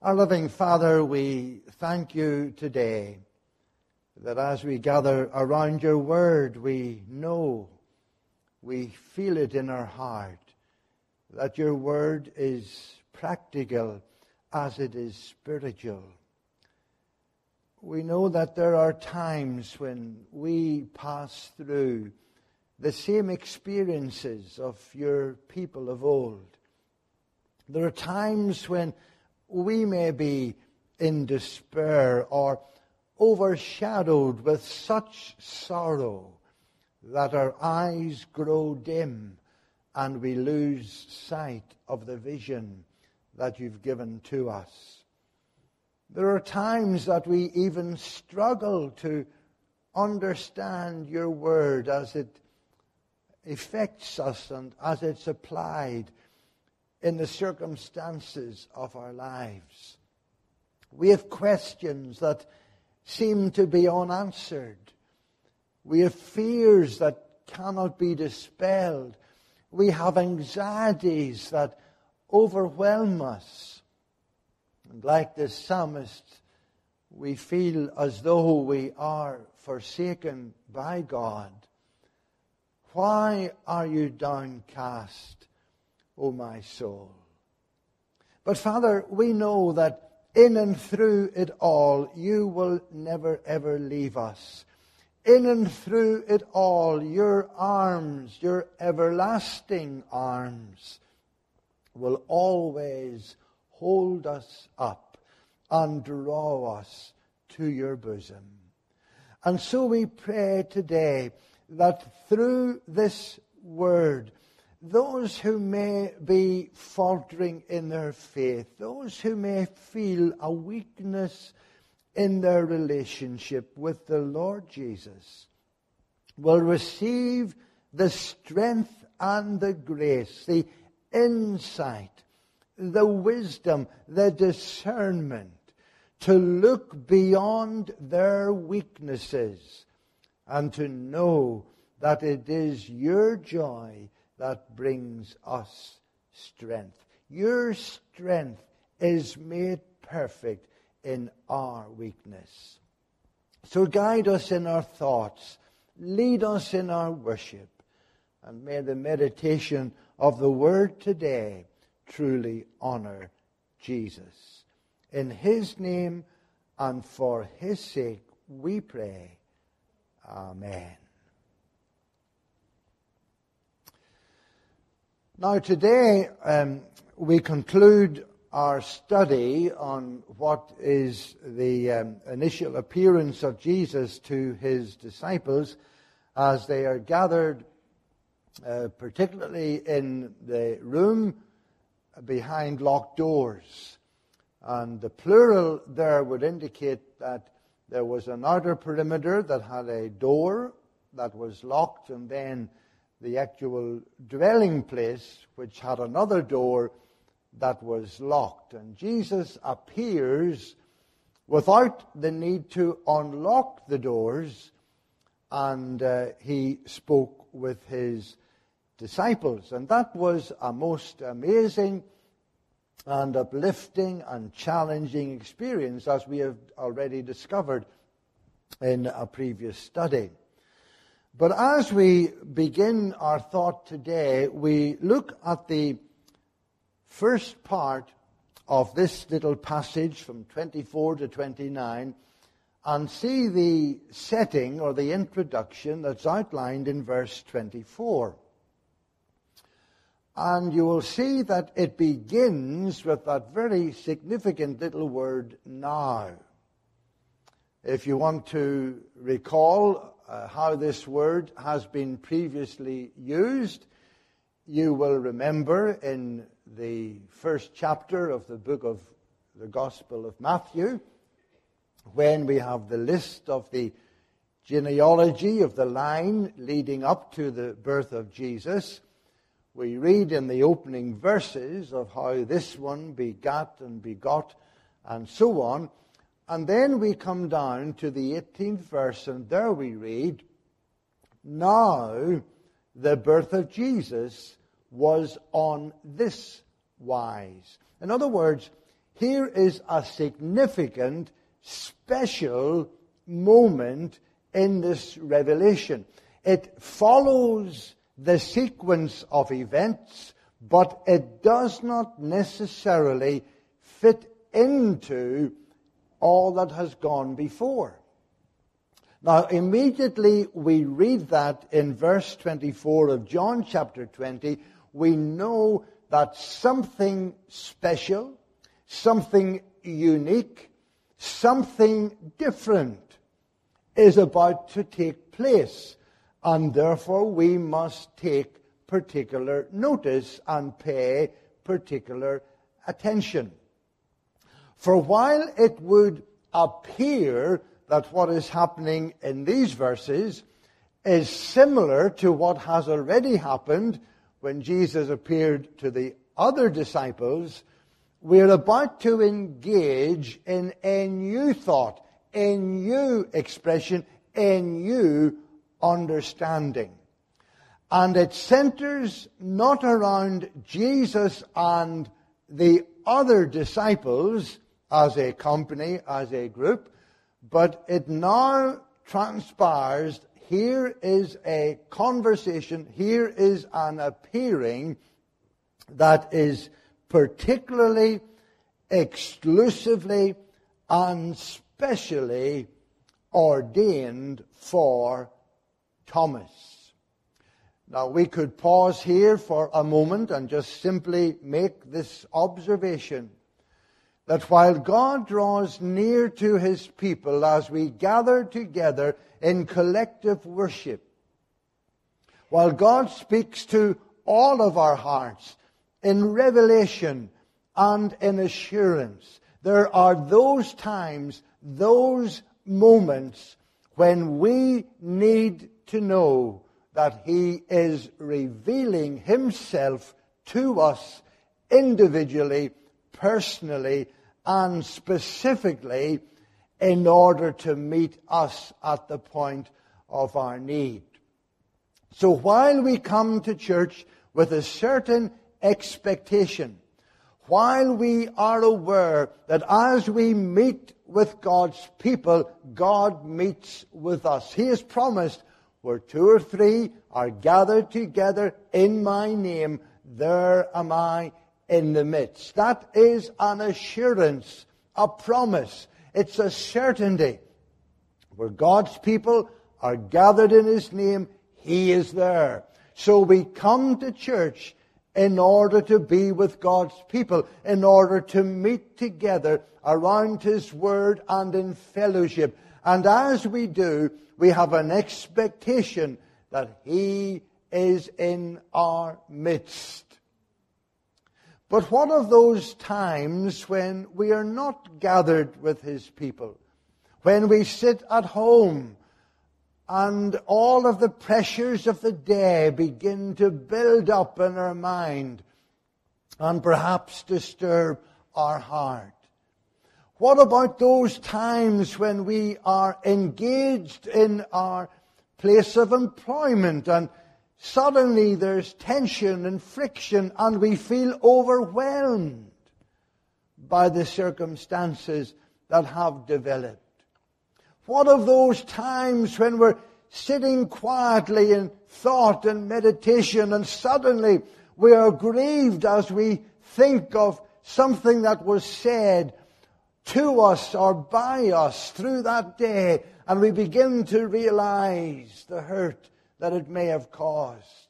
Our loving Father, we thank you today that as we gather around your word, we know, we feel it in our heart, that your word is practical as it is spiritual. We know that there are times when we pass through the same experiences of your people of old. There are times when we may be in despair or overshadowed with such sorrow that our eyes grow dim and we lose sight of the vision that you've given to us. There are times that we even struggle to understand your word as it affects us and as it's applied in the circumstances of our lives. We have questions that seem to be unanswered. We have fears that cannot be dispelled. We have anxieties that overwhelm us. And like the psalmist, we feel as though we are forsaken by God. Why are you downcast, O my soul? But Father, we know that in and through it all, you will never ever leave us. In and through it all, your arms, your everlasting arms, will always hold us up and draw us to your bosom. And so we pray today that through this word, those who may be faltering in their faith, those who may feel a weakness in their relationship with the Lord Jesus, will receive the strength and the grace, the insight, the wisdom, the discernment to look beyond their weaknesses and to know that it is your joy that brings us strength. Your strength is made perfect in our weakness. So guide us in our thoughts, lead us in our worship, and may the meditation of the word today truly honor Jesus. In his name and for his sake we pray. Amen. Now today we conclude our study on what is the initial appearance of Jesus to his disciples as they are gathered particularly in the room behind locked doors. And the plural there would indicate that there was an outer perimeter that had a door that was locked, and then the actual dwelling place, which had another door that was locked. And Jesus appears without the need to unlock the doors, and he spoke with his disciples. And that was a most amazing and uplifting and challenging experience, as we have already discovered in a previous study. But as we begin our thought today, we look at the first part of this little passage from 24 to 29 and see the setting or the introduction that's outlined in verse 24. And you will see that it begins with that very significant little word, now. If you want to recall how this word has been previously used, you will remember in the first chapter of the book of the Gospel of Matthew, when we have the list of the genealogy of the line leading up to the birth of Jesus, we read in the opening verses of how this one begat and begot and so on. And then we come down to the 18th verse, and there we read, now the birth of Jesus was on this wise. In other words, here is a significant, special moment in this revelation. It follows the sequence of events, but it does not necessarily fit into all that has gone before. Now, immediately we read that in verse 24 of John chapter 20, we know that something special, something unique, something different is about to take place. And therefore we must take particular notice and pay particular attention. For while it would appear that what is happening in these verses is similar to what has already happened when Jesus appeared to the other disciples, we're about to engage in a new thought, a new expression, a new understanding. And it centers not around Jesus and the other disciples as a company, as a group, but it now transpires, here is a conversation, here is an appearing that is particularly, exclusively, and specially ordained for Thomas. Now, we could pause here for a moment and just simply make this observation, that while God draws near to his people as we gather together in collective worship, while God speaks to all of our hearts in revelation and in assurance, there are those times, those moments when we need to know that he is revealing himself to us individually, personally, and specifically in order to meet us at the point of our need. So while we come to church with a certain expectation, while we are aware that as we meet with God's people, God meets with us. He has promised, where two or three are gathered together in my name, there am I in the midst. That is an assurance, a promise. It's a certainty. Where God's people are gathered in his name, he is there. So we come to church in order to be with God's people, in order to meet together around his word and in fellowship. And as we do, we have an expectation that he is in our midst. But what of those times when we are not gathered with his people? When we sit at home and all of the pressures of the day begin to build up in our mind and perhaps disturb our heart? What about those times when we are engaged in our place of employment and suddenly there's tension and friction and we feel overwhelmed by the circumstances that have developed? What of those times when we're sitting quietly in thought and meditation and suddenly we are grieved as we think of something that was said to us or by us through that day, and we begin to realize the hurt that it may have caused?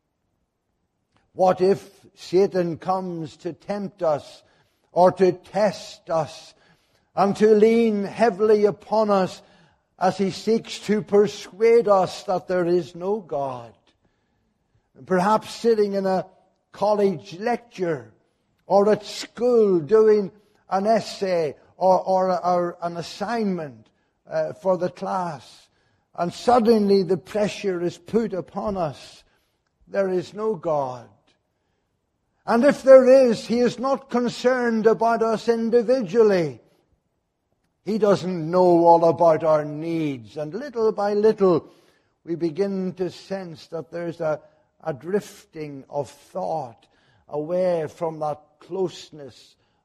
What if Satan comes to tempt us or to test us and to lean heavily upon us as he seeks to persuade us that there is no God? Perhaps sitting in a college lecture or at school doing an essay or an assignment for the class, and suddenly the pressure is put upon us. There is no God. And if there is, he is not concerned about us individually. He doesn't know all about our needs. And little by little, we begin to sense that there's a drifting of thought away from that closeness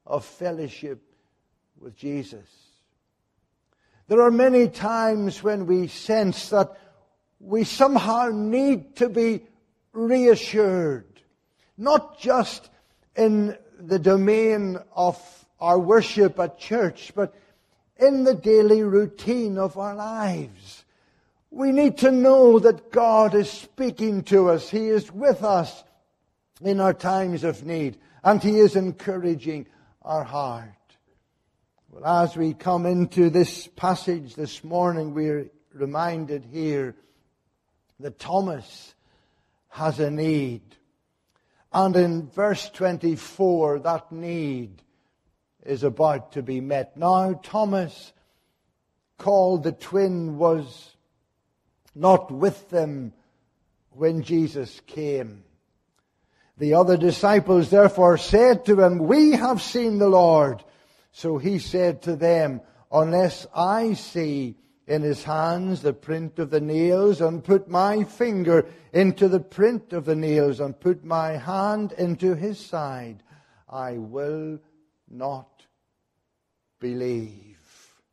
of fellowship with Jesus. There are many times when we sense that we somehow need to be reassured, not just in the domain of our worship at church, but in the daily routine of our lives. We need to know that God is speaking to us. He is with us in our times of need, and He is encouraging our heart. Well, as we come into this passage this morning, we're reminded here that Thomas has a need. And in verse 24, that need is about to be met. Now, Thomas, called the twin, was not with them when Jesus came. The other disciples therefore said to him, "We have seen the Lord." So he said to them, "Unless I see in his hands the print of the nails, and put my finger into the print of the nails, and put my hand into his side, I will not believe."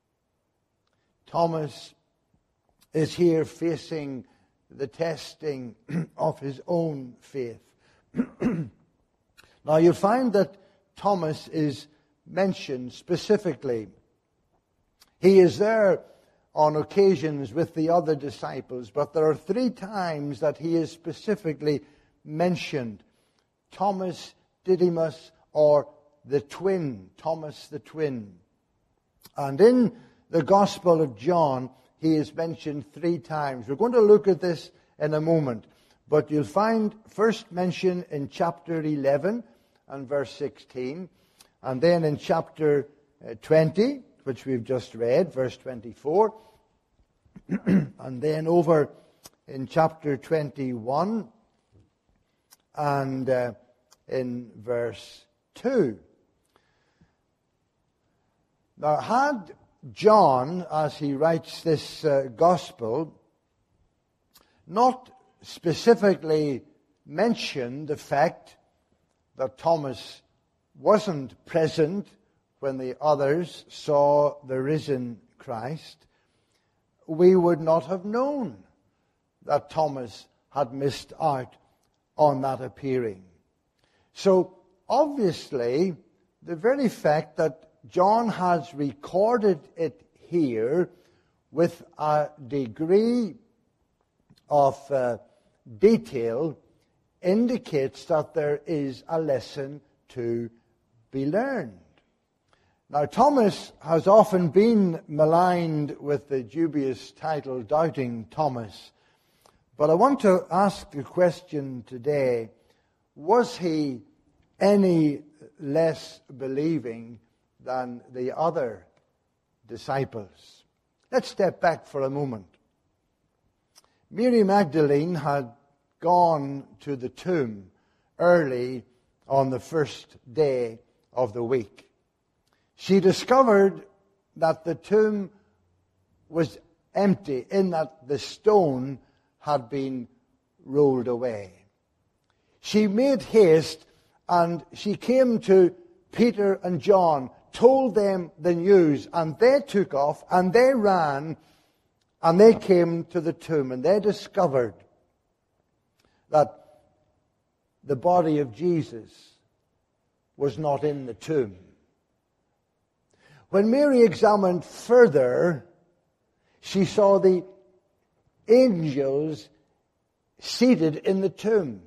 Thomas is here facing the testing of his own faith. Now you find that Thomas is mentioned specifically. He is there on occasions with the other disciples, but there are 3 times that he is specifically mentioned. Thomas Didymus, or the twin, Thomas the twin. And in the Gospel of John, he is mentioned 3 times. We're going to look at this in a moment, but you'll find first mention in chapter 11 and verse 16, and then in chapter 20, which we've just read, verse 24, and then over in chapter 21 and in verse 2. Now, had John, as he writes this gospel, not specifically mentioned the fact that Thomas wasn't present when the others saw the risen Christ, we would not have known that Thomas had missed out on that appearing. So, obviously, the very fact that John has recorded it here with a degree of detail indicates that there is a lesson to be learned. Now, Thomas has often been maligned with the dubious title Doubting Thomas. But I want to ask the question today, was he any less believing than the other disciples? Let's step back for a moment. Mary Magdalene had gone to the tomb early on the first day of the week. She discovered that the tomb was empty, in that the stone had been rolled away. She made haste and she came to Peter and John, told them the news, and they took off and they ran and they came to the tomb and they discovered that the body of Jesus was not in the tomb. When Mary examined further, she saw the angels seated in the tomb.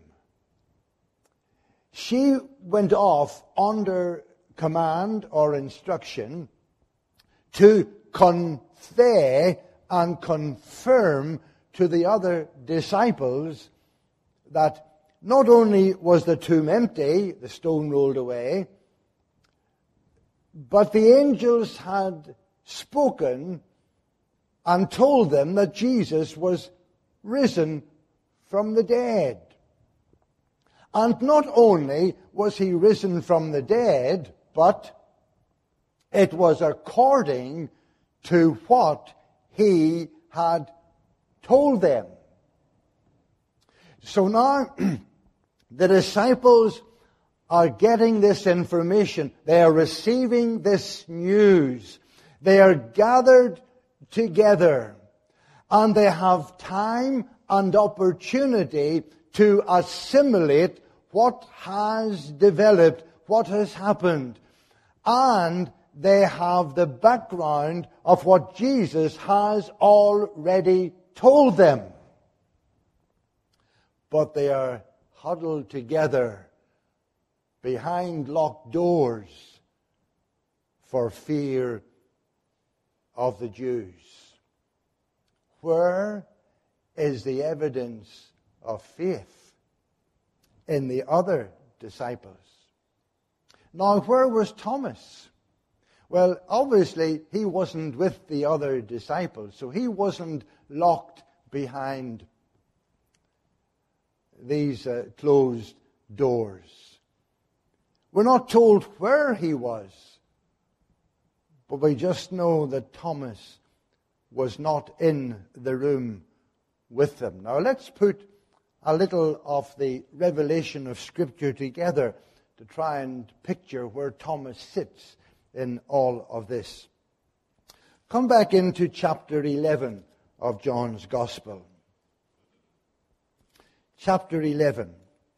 She went off under command or instruction to convey and confirm to the other disciples that not only was the tomb empty, the stone rolled away, but the angels had spoken and told them that Jesus was risen from the dead. And not only was he risen from the dead, but it was according to what he had told them. So now the disciples are getting this information. They are receiving this news. They are gathered together, and they have time and opportunity to assimilate what has developed, what has happened. And they have the background of what Jesus has already told them. But they are huddled together behind locked doors for fear of the Jews. Where is the evidence of faith in the other disciples? Now, where was Thomas? Well, obviously, he wasn't with the other disciples, so he wasn't locked behind these closed doors. We're not told where he was, but we just know that Thomas was not in the room with them. Now, let's put a little of the revelation of Scripture together to try and picture where Thomas sits in all of this. Come back into chapter 11 of John's Gospel. Chapter 11.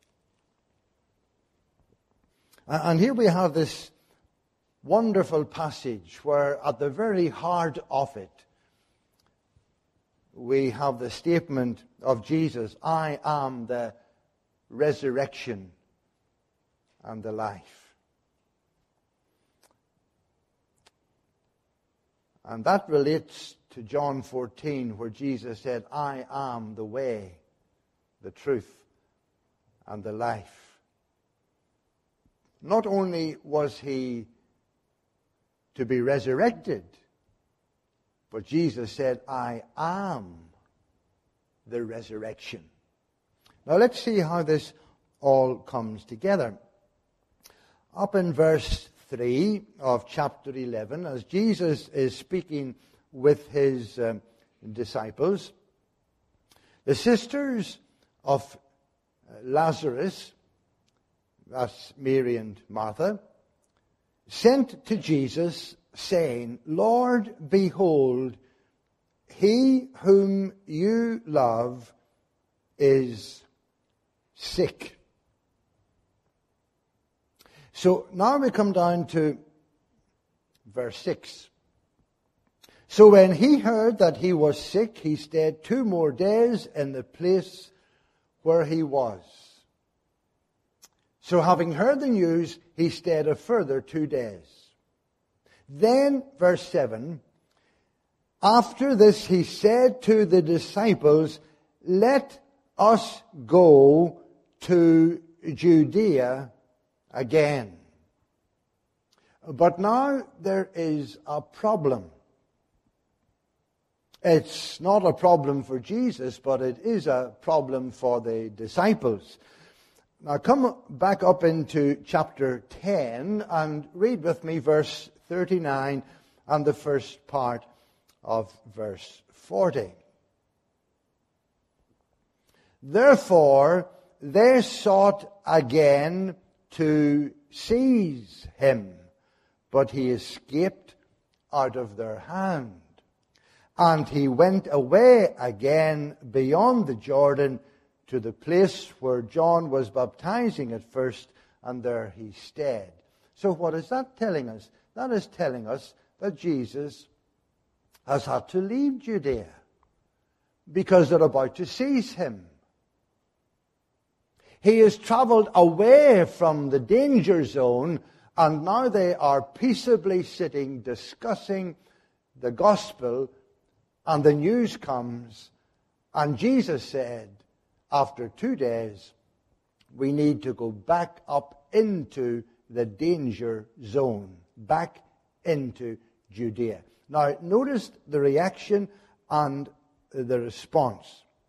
And here we have this wonderful passage where at the very heart of it we have the statement of Jesus, I am the resurrection and the life. And that relates to John 14, where Jesus said, I am the way, the truth, and the life. Not only was he to be resurrected, but Jesus said, I am the resurrection. Now let's see how this all comes together. Up in verse 3 of chapter 11, as Jesus is speaking with his disciples, the sisters of Lazarus, that's Mary and Martha, sent to Jesus, saying, Lord, behold, he whom you love is sick. So now we come down to verse 6. So when he heard that he was sick, he stayed 2 more days in the place where he was. So having heard the news, he stayed a further 2 days. Then, verse 7, after this he said to the disciples, let us go to Judea again. But now there is a problem. It's not a problem for Jesus, but it is a problem for the disciples. Now come back up into chapter 10 and read with me verse 39 and the first part of verse 40. Therefore, they sought again to seize him, but he escaped out of their hand. And he went away again beyond the Jordan to the place where John was baptizing at first, and there he stayed. So what is that telling us? That is telling us that Jesus has had to leave Judea because they're about to seize him. He has traveled away from the danger zone, and now they are peaceably sitting discussing the gospel, and the news comes, and Jesus said, after 2 days, we need to go back up into the danger zone, back into Judea. Now, notice the reaction and the response.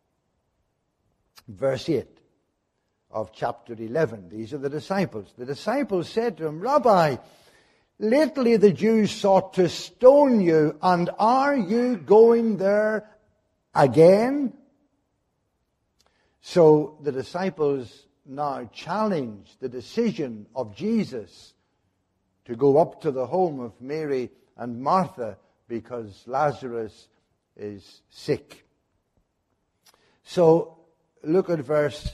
Verse 8 of chapter 11. These are the disciples. The disciples said to him, Rabbi, lately the Jews sought to stone you, and are you going there again? So the disciples now challenge the decision of Jesus to go up to the home of Mary and Martha because Lazarus is sick. So look at verse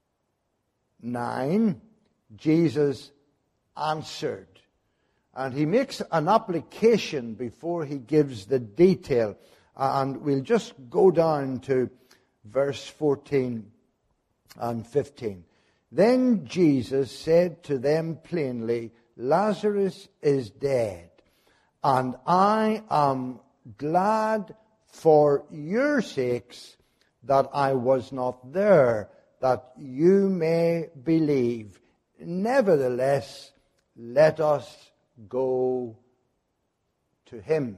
9. Jesus answered. And he makes an application before he gives the detail. And we'll just go down to verse 14 and 15. Then Jesus said to them plainly, Lazarus is dead, and I am glad for your sakes that I was not there, that you may believe. Nevertheless, let us go to him.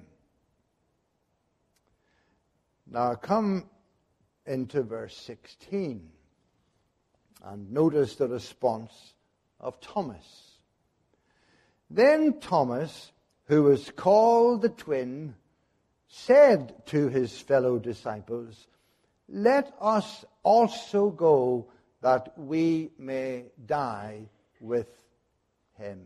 Now come into verse 16 and notice the response of Thomas. Then Thomas, who was called the twin, said to his fellow disciples, Let us also go that we may die with him.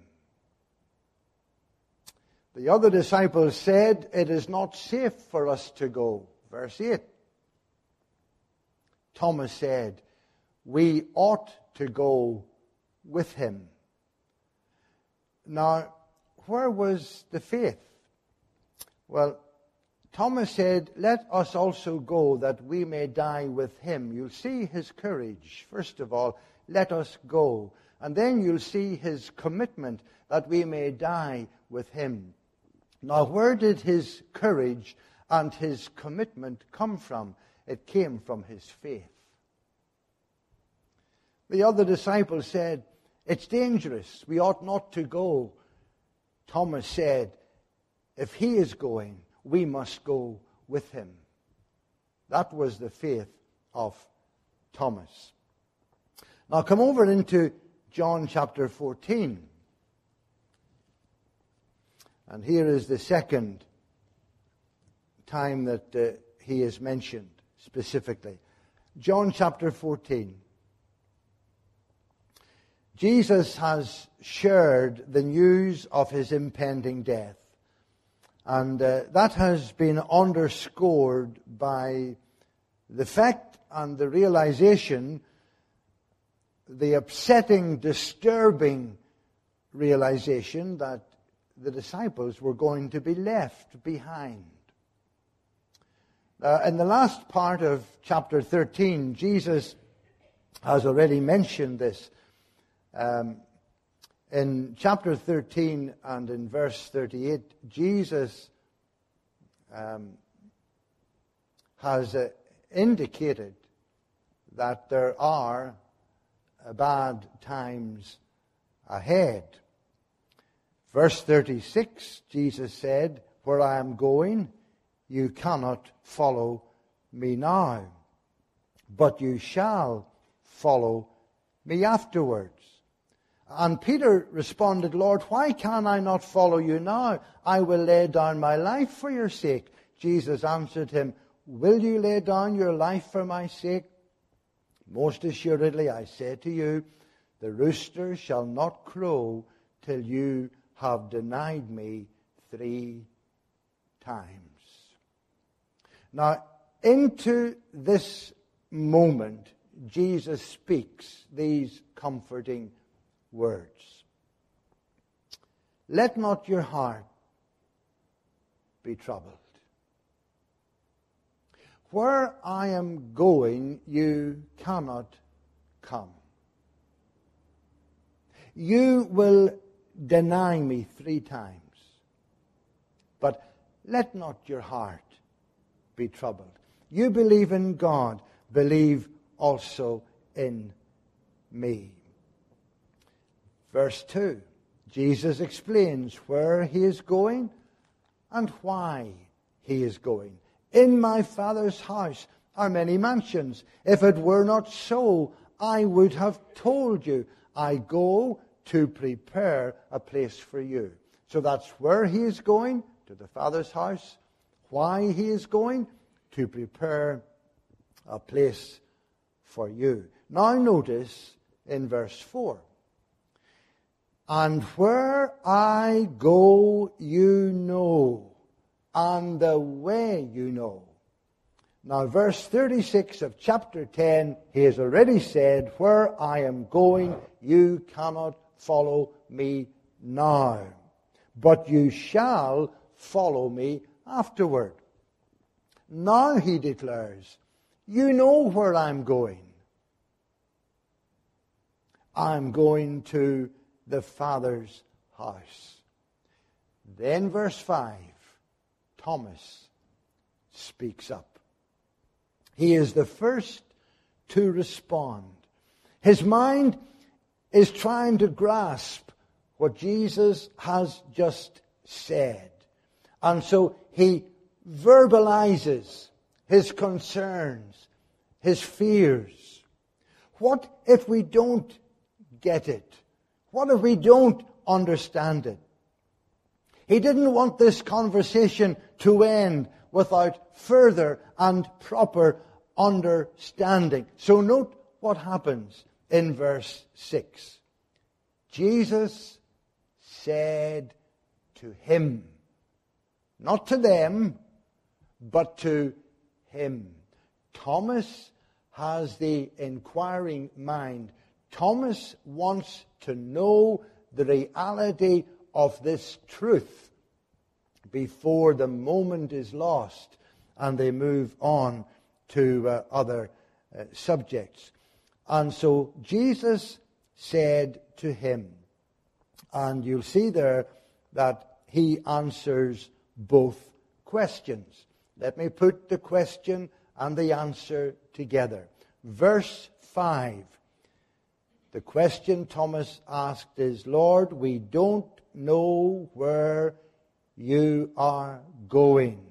The other disciples said, It is not safe for us to go. Verse 8. Thomas said, We ought to go with him. Now, where was the faith? Well, Thomas said, Let us also go that we may die with him. You'll see his courage. First of all, let us go. And then you'll see his commitment that we may die with him. Now, where did his courage and his commitment come from? It came from his faith. The other disciples said, It's dangerous. We ought not to go. Thomas said, If he is going, we must go with him. That was the faith of Thomas. Now come over into John chapter 14. And here is the second time that he is mentioned specifically. John chapter 14. Jesus has shared the news of his impending death. And that has been underscored by the fact and the realization, the upsetting, disturbing realization that the disciples were going to be left behind. In the last part of chapter 13, Jesus has already mentioned this. In chapter 13 and in verse 38, Jesus has indicated that there are bad times ahead. Verse 36, Jesus said, Where I am going, you cannot follow me now, but you shall follow me afterwards. And Peter responded, Lord, why can I not follow you now? I will lay down my life for your sake. Jesus answered him, Will you lay down your life for my sake? Most assuredly, I say to you, the rooster shall not crow till you have denied me 3 times. Now, into this moment, Jesus speaks these comforting words. Let not your heart be troubled. Where I am going, you cannot come. You will deny me 3 times. But let not your heart be troubled. You believe in God, believe also in me. Verse 2, Jesus explains where he is going and why he is going. In my Father's house are many mansions. If it were not so, I would have told you. I go to prepare a place for you. So that's where he is going, to the Father's house. Why he is going? To prepare a place for you. Now notice in verse 4. And where I go, you know, and the way you know. Now, verse 36 of chapter 10, he has already said, where I am going, you cannot follow me now, but you shall follow me afterward. Now, he declares, you know where I'm going. I'm going to the Father's house. Then verse 5, Thomas speaks up. He is the first to respond. His mind is trying to grasp what Jesus has just said. And so he verbalizes his concerns, his fears. What if we don't get it? What if we don't understand it? He didn't want this conversation to end without further and proper understanding. So note what happens in verse 6. Jesus said to him, not to them, but to him. Thomas has the inquiring mind. Thomas wants to know the reality of this truth before the moment is lost and they move on to other subjects. And so Jesus said to him, and you'll see there that he answers both questions. Let me put the question and the answer together. Verse 5. The question Thomas asked is, Lord, we don't know where you are going.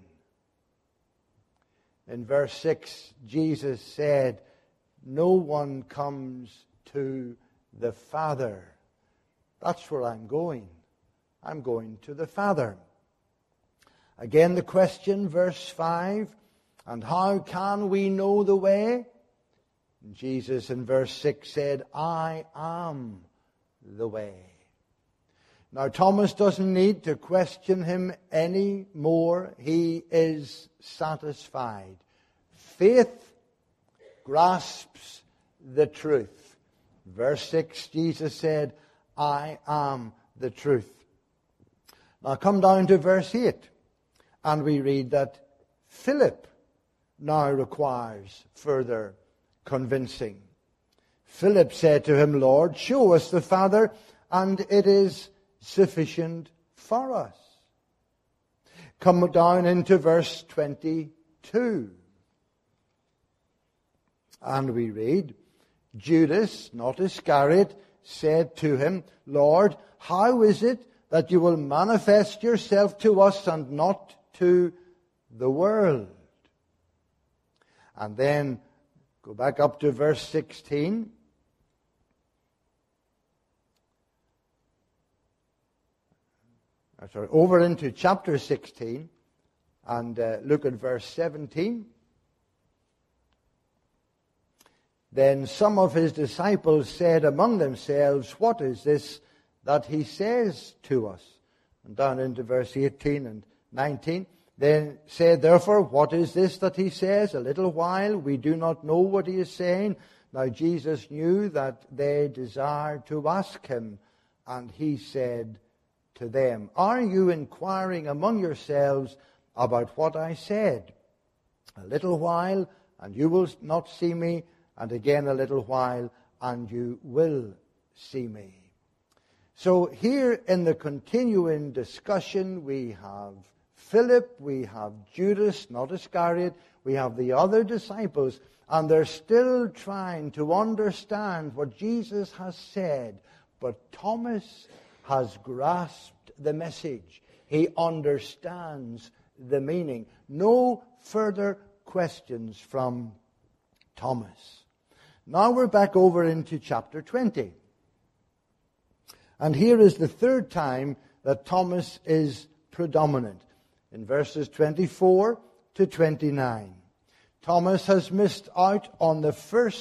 In verse 6, Jesus said, no one comes to the Father. That's where I'm going. I'm going to the Father. Again, the question, verse 5, and how can we know the way? And Jesus in verse 6 said, I am the way. Now, Thomas doesn't need to question him any more. He is satisfied. Faith grasps the truth. Verse 6, Jesus said, I am the truth. Now, come down to verse 8, and we read that Philip now requires further convincing. Philip said to him, Lord, show us the Father, and it is sufficient for us. Come down into verse 22. And we read, Judas, not Iscariot, said to him, Lord, how is it that you will manifest yourself to us and not to the world? And then go back up to verse 16. Over into chapter 16 and look at verse 17. Then some of his disciples said among themselves, what is this that he says to us? And down into verse 18 and 19. Then said, therefore, what is this that he says? A little while, we do not know what he is saying. Now Jesus knew that they desired to ask him, and he said to them, are you inquiring among yourselves about what I said? A little while, and you will not see me, and again a little while, and you will see me. So here in the continuing discussion, we have Philip, we have Judas, not Iscariot, we have the other disciples, and they're still trying to understand what Jesus has said. But Thomas has grasped the message. He understands the meaning. No further questions from Thomas. Now we're back over into chapter 20. And here is the third time that Thomas is predominant. In verses 24 to 29. Thomas has missed out on the first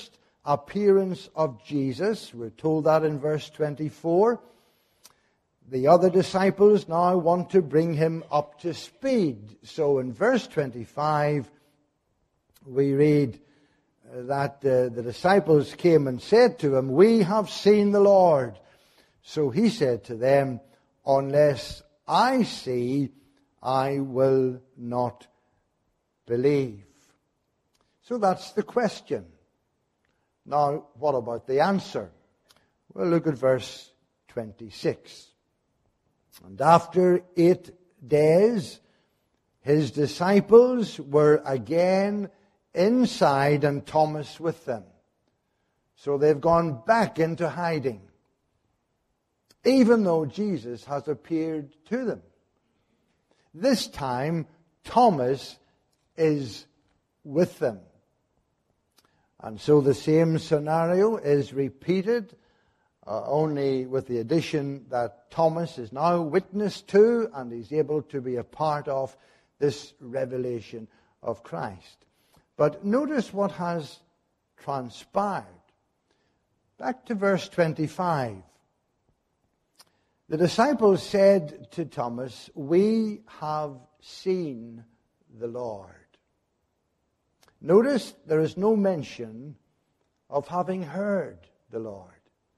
appearance of Jesus. We're told that in verse 24. The other disciples now want to bring him up to speed. So in verse 25, we read that the disciples came and said to him, "We have seen the Lord." So he said to them, "Unless I see, I will not believe." So that's the question. Now, what about the answer? Well, look at verse 26. "And after 8 days, his disciples were again inside and Thomas with them." So they've gone back into hiding, even though Jesus has appeared to them. This time, Thomas is with them. And so the same scenario is repeated, only with the addition that Thomas is now witness to and is able to be a part of this revelation of Christ. But notice what has transpired. Back to verse 25. The disciples said to Thomas, "We have seen the Lord." Notice there is no mention of having heard the Lord.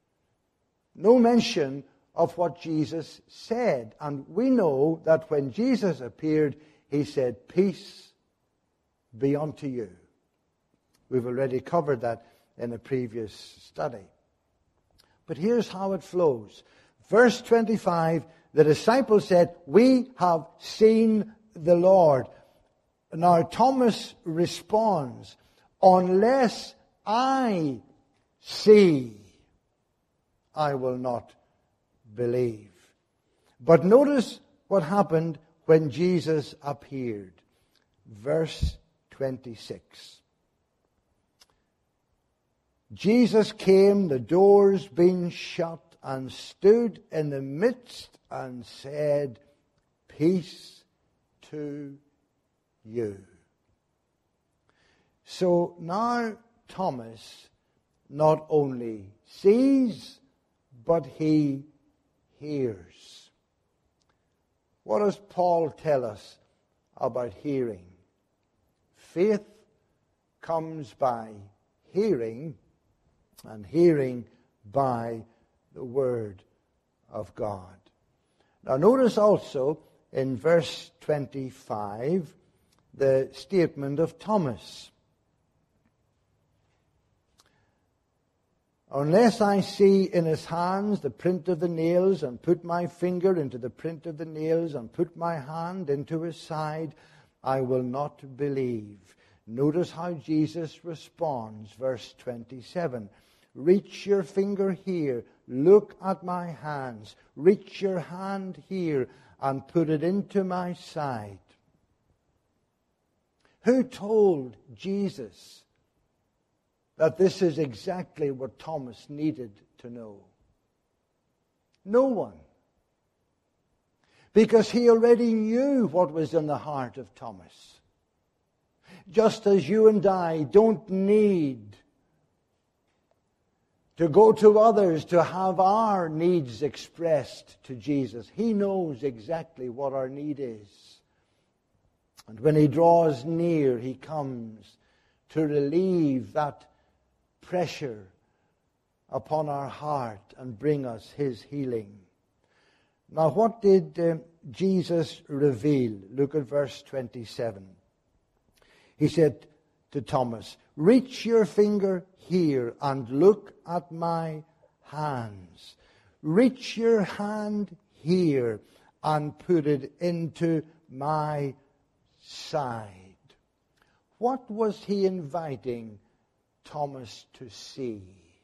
No mention of what Jesus said. And we know that when Jesus appeared, he said, "Peace be unto you." We've already covered that in a previous study. But here's how it flows. Verse 25, the disciples said, "We have seen the Lord." Now Thomas responds, "Unless I see, I will not believe." But notice what happened when Jesus appeared. Verse 26. "Jesus came, the doors being shut, and stood in the midst and said, 'Peace to you.'" So now Thomas not only sees, but he hears. What does Paul tell us about hearing? Faith comes by hearing, and hearing by the Word of God. Now notice also in verse 25 the statement of Thomas. "Unless I see in his hands the print of the nails, and put my finger into the print of the nails, and put my hand into his side, I will not believe." Notice how Jesus responds, verse 27. "Reach your finger here, look at my hands. Reach your hand here and put it into my side." Who told Jesus that this is exactly what Thomas needed to know? No one. Because he already knew what was in the heart of Thomas. Just as you and I don't need to go to others to have our needs expressed to Jesus. He knows exactly what our need is. And when he draws near, he comes to relieve that pressure upon our heart and bring us his healing. Now, what did Jesus reveal? Look at verse 27. He said to Thomas, "Reach your finger here and look at my hands. Reach your hand here and put it into my side." What was he inviting Thomas to see?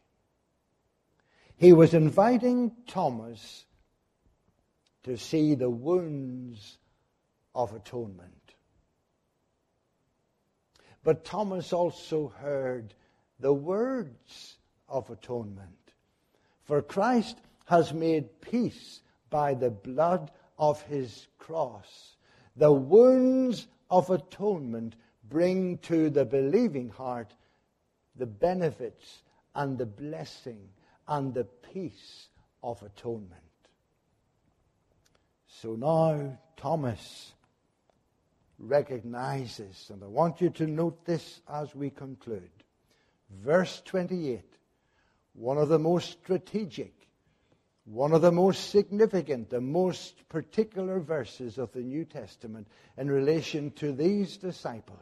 He was inviting Thomas to see the wounds of atonement. But Thomas also heard the words of atonement. For Christ has made peace by the blood of his cross. The wounds of atonement bring to the believing heart the benefits and the blessing and the peace of atonement. So now Thomas recognizes, and I want you to note this as we conclude, verse 28, one of the most strategic, one of the most significant, the most particular verses of the New Testament in relation to these disciples.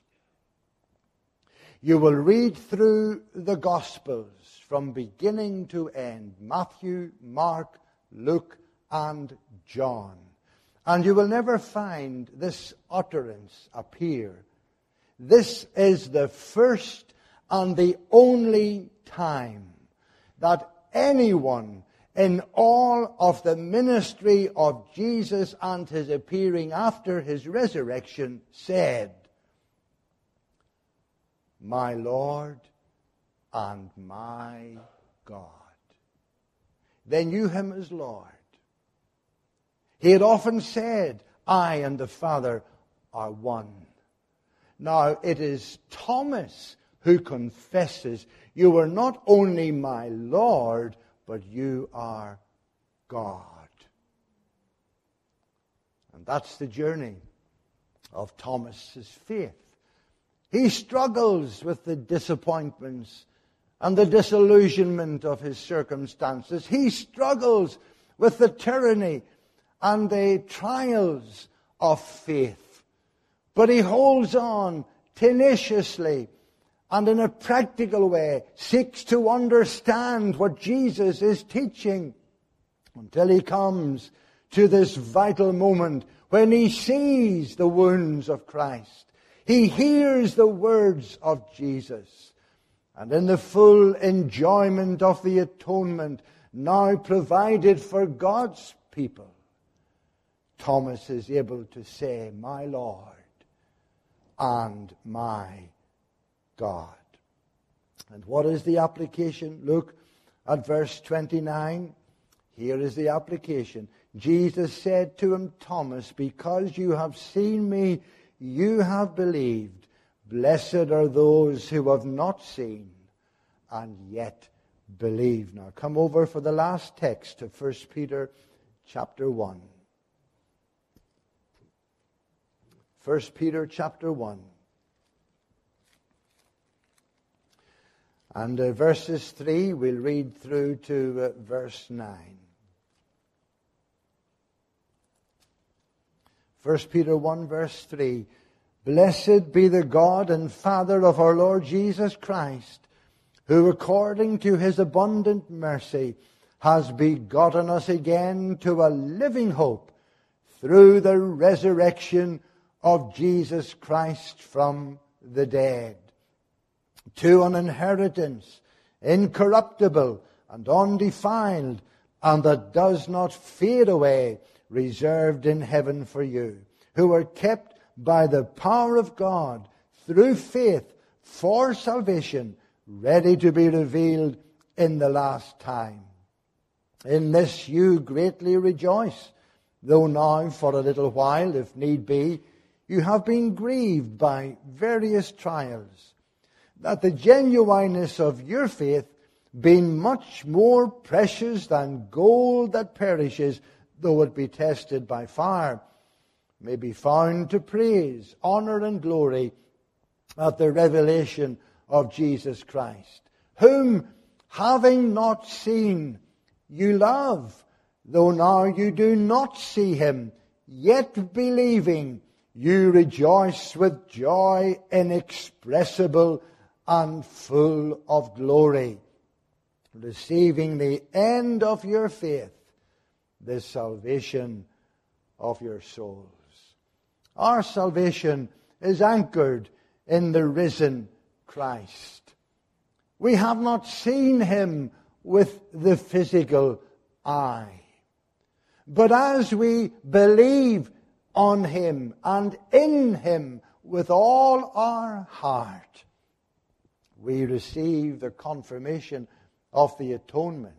You will read through the Gospels from beginning to end, Matthew, Mark, Luke, and John. And you will never find this utterance appear. This is the first and the only time that anyone in all of the ministry of Jesus and his appearing after his resurrection said, "My Lord and my God." They knew him as Lord. He had often said, "I and the Father are one." Now it is Thomas who confesses, "You are not only my Lord, but you are God." And that's the journey of Thomas's faith. He struggles with the disappointments and the disillusionment of his circumstances. He struggles with the tyranny and the trials of faith. But he holds on tenaciously and in a practical way seeks to understand what Jesus is teaching until he comes to this vital moment when he sees the wounds of Christ. He hears the words of Jesus. And in the full enjoyment of the atonement now provided for God's people, Thomas is able to say, "My Lord and my God." And what is the application? Look at verse 29. Here is the application. Jesus said to him, "Thomas, because you have seen me, you have believed. Blessed are those who have not seen and yet believe." Now come over for the last text to 1 Peter chapter 1. 1 Peter chapter 1. And verses 3, we'll read through to verse 9. 1 Peter 1 verse 3. "Blessed be the God and Father of our Lord Jesus Christ, who according to his abundant mercy has begotten us again to a living hope through the resurrection of Jesus Christ from the dead, to an inheritance incorruptible and undefiled, and that does not fade away, reserved in heaven for you, who are kept by the power of God through faith for salvation, ready to be revealed in the last time. In this you greatly rejoice, though now for a little while, if need be, you have been grieved by various trials, that the genuineness of your faith, being much more precious than gold that perishes, though it be tested by fire, may be found to praise, honor, and glory at the revelation of Jesus Christ, whom, having not seen, you love, though now you do not see him, yet believing, you rejoice with joy inexpressible and full of glory, receiving the end of your faith, the salvation of your souls. Our salvation is anchored in the risen Christ. We have not seen him with the physical eye, but as we believe on him and in him with all our heart, we receive the confirmation of the atonement,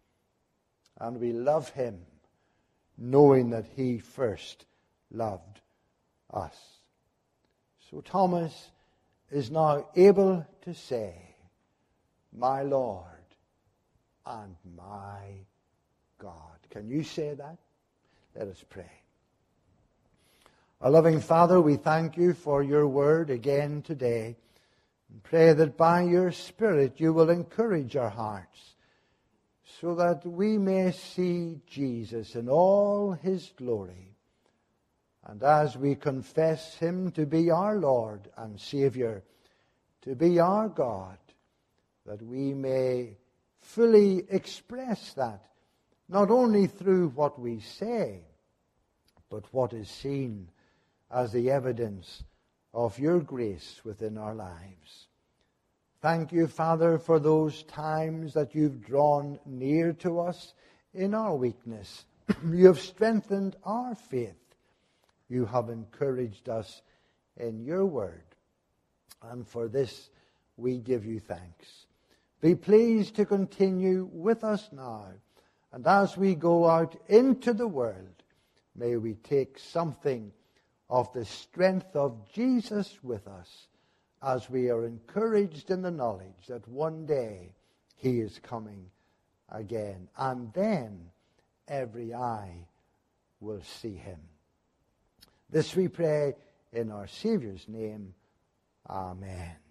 and we love him, knowing that he first loved us. So Thomas is now able to say, my Lord and my God. Can you say that? Let us pray. Our loving Father, we thank you for your word again today. And pray that by your Spirit you will encourage our hearts so that we may see Jesus in all his glory. And as we confess him to be our Lord and Savior, to be our God, that we may fully express that, not only through what we say, but what is seen as the evidence of your grace within our lives. Thank you, Father, for those times that you've drawn near to us in our weakness. You have strengthened our faith. You have encouraged us in your word. And for this we give you thanks. Be pleased to continue with us now. And as we go out into the world, may we take something of the strength of Jesus with us as we are encouraged in the knowledge that one day he is coming again. And then every eye will see him. This we pray in our Saviour's name. Amen.